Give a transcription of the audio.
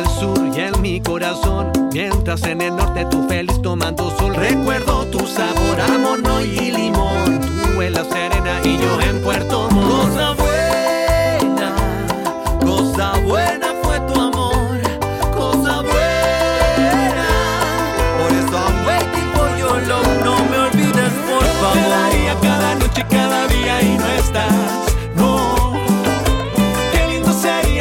el sur y en mi corazón, mientras en el norte tú feliz tomando sol. Recuerdo tu sabor a mono y limón, tú en La Serena y yo en Puerto Montt. Cosa buena fue tu amor, cosa buena. Por eso I'm waiting for your love, no me olvides por favor. Te daría cada noche, cada día y no estás.